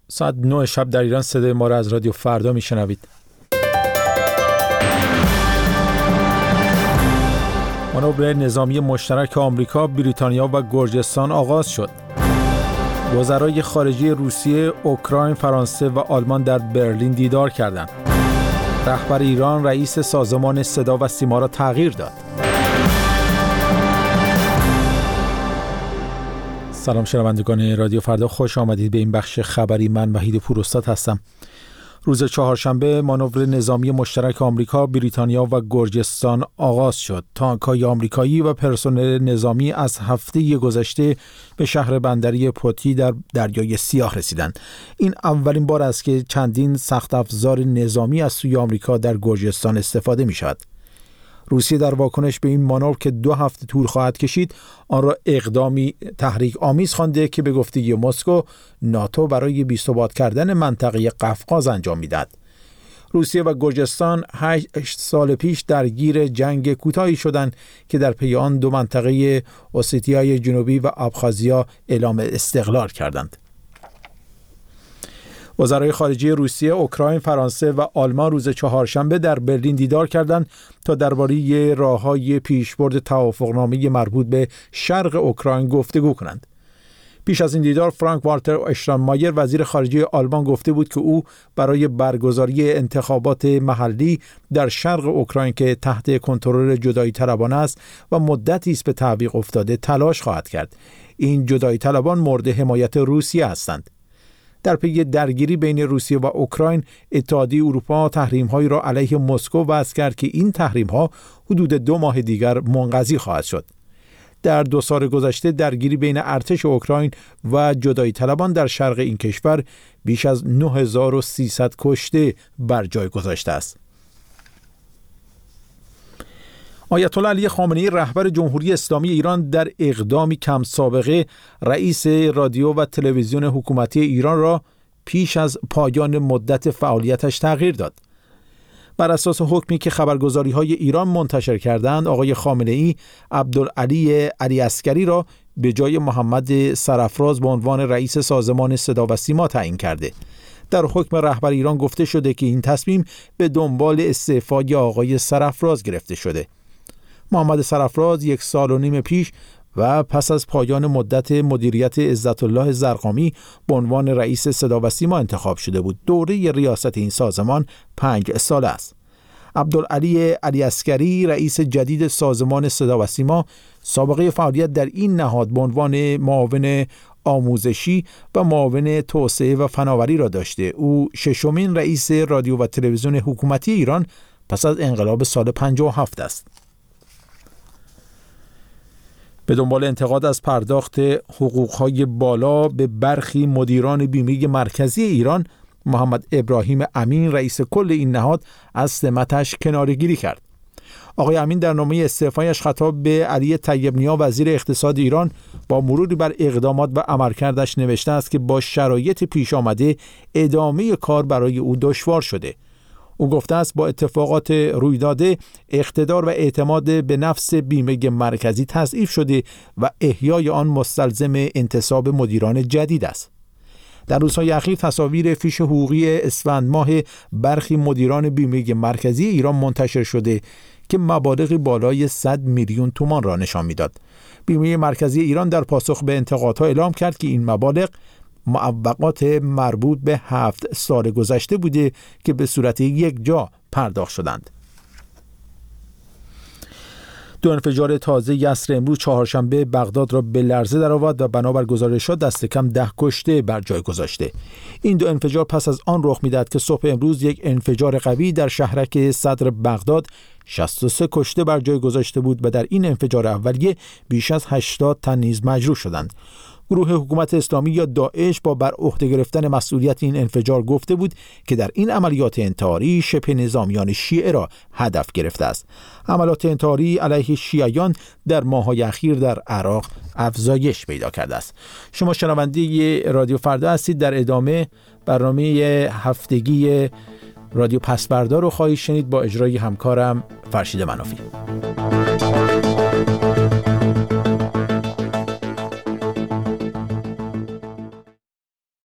ساعت 9 شب در ایران صدای ما را از رادیو فردا میشنوید. مانور نظامی مشترک آمریکا، بریتانیا و گرجستان آغاز شد. وزرای خارجه روسیه، اوکراین، فرانسه و آلمان در برلین دیدار کردند. رهبر ایران رئیس سازمان صدا و سیما را تغییر داد. سلام شنوندگان رادیو فردا، خوش آمدید به این بخش خبری. من وحید پوراستاد هستم. روز چهارشنبه مانور نظامی مشترک آمریکا، بریتانیا و گرجستان آغاز شد. تانک‌های آمریکایی و پرسنل نظامی از هفته گذشته به شهر بندری پوتی در دریای سیاه رسیدند. این اولین بار است که چندین سخت افزار نظامی از سوی آمریکا در گرجستان استفاده می شود. روسیه در واکنش به این مانور که 2 هفته طول خواهد کشید، آن را اقدامی تحریک آمیز خوانده که به گفته مسکو ناتو برای بی‌ثبات کردن منطقه قفقاز انجام می‌دهد. روسیه و گرجستان 8 سال پیش درگیر جنگ کوتاهی شدند که در پی آن 2 منطقه اوستیای جنوبی و ابخازیا اعلام استقلال کردند. وزرای خارجه روسیه، اوکراین، فرانسه و آلمان روز چهارشنبه در برلین دیدار کردند تا درباره راه‌های پیشبرد توافقنامه مربوط به شرق اوکراین گفتگو کنند. پیش از این دیدار، فرانک والتر اشتاینمایر وزیر خارجه آلمان گفته بود که او برای برگزاری انتخابات محلی در شرق اوکراین که تحت کنترل جدایی طلبان است و مدتی است به تعویق افتاده تلاش خواهد کرد. این جدایی طلبان مورد حمایت روسیه هستند. در پی درگیری بین روسیه و اوکراین، اتحادیه اروپا تحریم‌هایی را علیه مسکو وضع کرد که این تحریم‌ها حدود 2 ماه دیگر منقضی خواهد شد. در 2 سال گذشته درگیری بین ارتش اوکراین و جدایی طلبان در شرق این کشور بیش از 9300 کشته بر جای گذاشته است. آیت الله علی خامنه‌ای رهبر جمهوری اسلامی ایران در اقدامی کم سابقه رئیس رادیو و تلویزیون حکومتی ایران را پیش از پایان مدت فعالیتش تغییر داد. بر اساس حکمی که خبرگزاری‌های ایران منتشر کردند، آقای خامنه‌ای عبدالعلی علیعسکری را به جای محمد سرافراز به عنوان رئیس سازمان صدا و سیما تعیین کرده. در حکم رهبر ایران گفته شده که این تصمیم به دنبال استعفای آقای سرافراز گرفته شده. محمد سرافراز 1.5 سال پیش و پس از پایان مدت مدیریت عزت الله زرقامی به عنوان رئیس صدا و سیما انتخاب شده بود. دوره ریاست این سازمان 5 سال است. عبدالعلی علیعسکری رئیس جدید سازمان صدا و سیما سابقه فعالیت در این نهاد به عنوان معاون آموزشی و معاون توسعه و فناوری را داشته. او 6مین رئیس رادیو و تلویزیون حکومتی ایران پس از انقلاب سال 57 است. به دنبال انتقاد از پرداخت حقوق‌های بالا به برخی مدیران بیمه مرکزی ایران، محمد ابراهیم امین رئیس کل این نهاد از سمتش کناره‌گیری کرد. آقای امین در نامه استعفایش خطاب به علی طیب نیا وزیر اقتصاد ایران با مروری بر اقدامات و عملکردش نوشته است که با شرایط پیش آمده ادامه کار برای او دشوار شده. او گفته است با اتفاقات روی داده اقتدار و اعتماد به نفس بیمه مرکزی تضعیف شده و احیای آن مستلزم انتصاب مدیران جدید است. در روزهای اخیر تصاویر فیش حقوقی اسفند ماه برخی مدیران بیمه مرکزی ایران منتشر شده که مبالغ بالای 100 میلیون تومان را نشان می‌داد. بیمه مرکزی ایران در پاسخ به انتقادها اعلام کرد که این مبالغ معوقات مربوط به 7 سال گذشته بوده که به صورت یک جا پرداخت شدند. 2 انفجار تازه یسر امروز چهارشنبه بغداد را به لرزه درآورد و بنابر گزارشات دست کم 10 کشته بر جای گذاشته. این 2 انفجار پس از آن رخ می‌دهد که صبح امروز یک انفجار قوی در شهرک صدر بغداد 63 کشته بر جای گذاشته بود و در این انفجار اولیه بیش از 80 تن نیز مجروح شدند. گروه حکومت اسلامی یا داعش با بر عهده گرفتن مسئولیت این انفجار گفته بود که در این عملیات انتحاری شبه نظامیان شیعه را هدف گرفته است. عملیات انتحاری علیه شیعیان در ماه‌های اخیر در عراق افزایش پیدا کرده است. شما شنونده رادیو فردا هستید. در ادامه برنامه هفتگی رادیو پس‌فردا رو خواهید شنید با اجرای همکارم فرشید منافی.